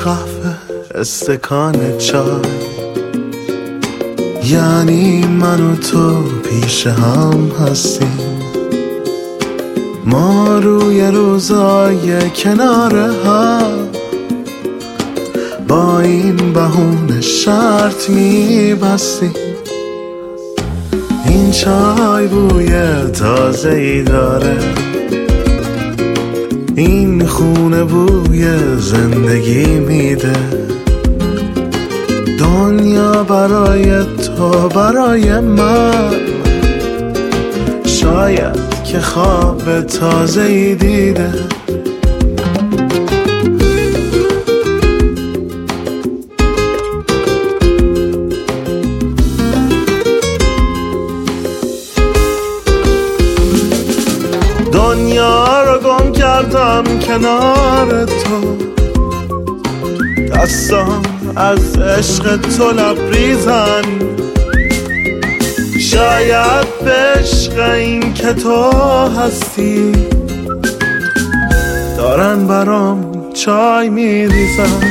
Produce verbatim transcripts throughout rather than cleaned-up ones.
قهوه استکان چای، یعنی من و تو پیش هم هستیم، ما روی روزای کنار هم با این بهونه شرط میبستیم. این چای بوی تازه ای داره، این خونه بوی زندگی میده، دنیا برای تو برای من شاید که خواب تازه ای دیده. دنیا رو گم کردم کنار تو، دستام از عشق تو لبریزن، شاید به عشق این که تو هستی دارن برام چای میریزن.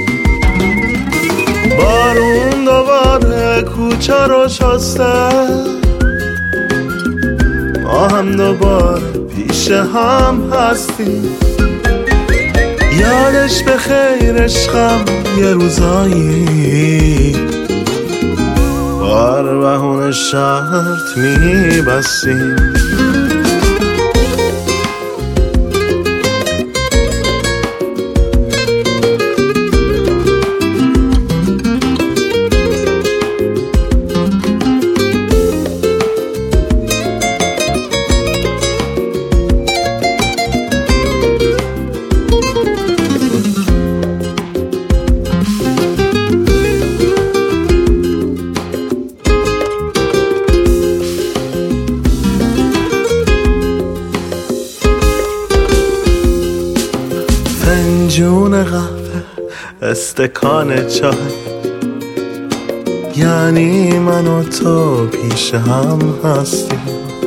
بارون دوباره کوچه رو شسته، ما هم دوباره پیش هم هستیم، یادش به خیر عشقم یه روزایی بار بهونه شرط میبستیم. فنجون قهوه استکان چای، یعنی من و تو پیش هم هستیم،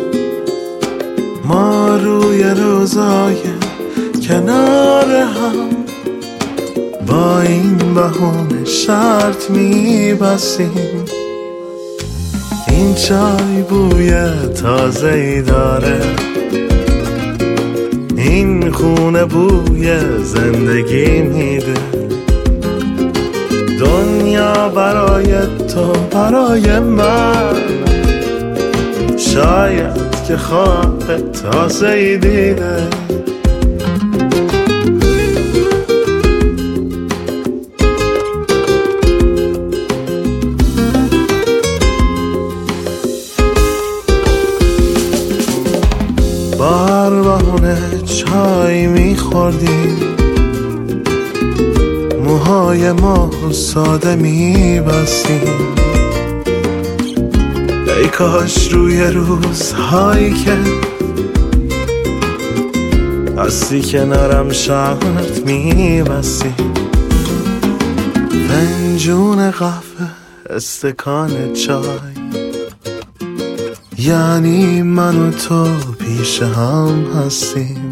ما روی روزای کنار هم با این بهونه شرط میبستیم. این چای بوی تازه ای داره، این خونه بوی زندگی میده، دنیا برای تو برای من شاید که خواب تازه ای دیده. بار بهونه چای میخوردیم، موهای ما ساده میبستیم، ای کاش روی روزهایی که هستی کنارم شرط میبستیم. فنجون قهوه استکان چای، یعنی من و تو پیش هم هستیم،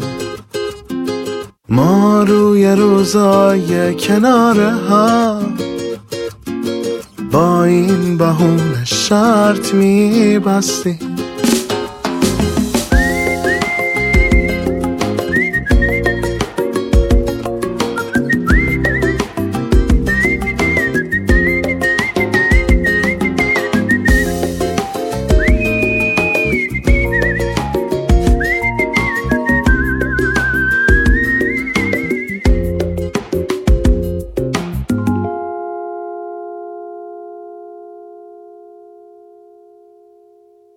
ما روی روزای کنار هم با این بهونه شرط میبستیم.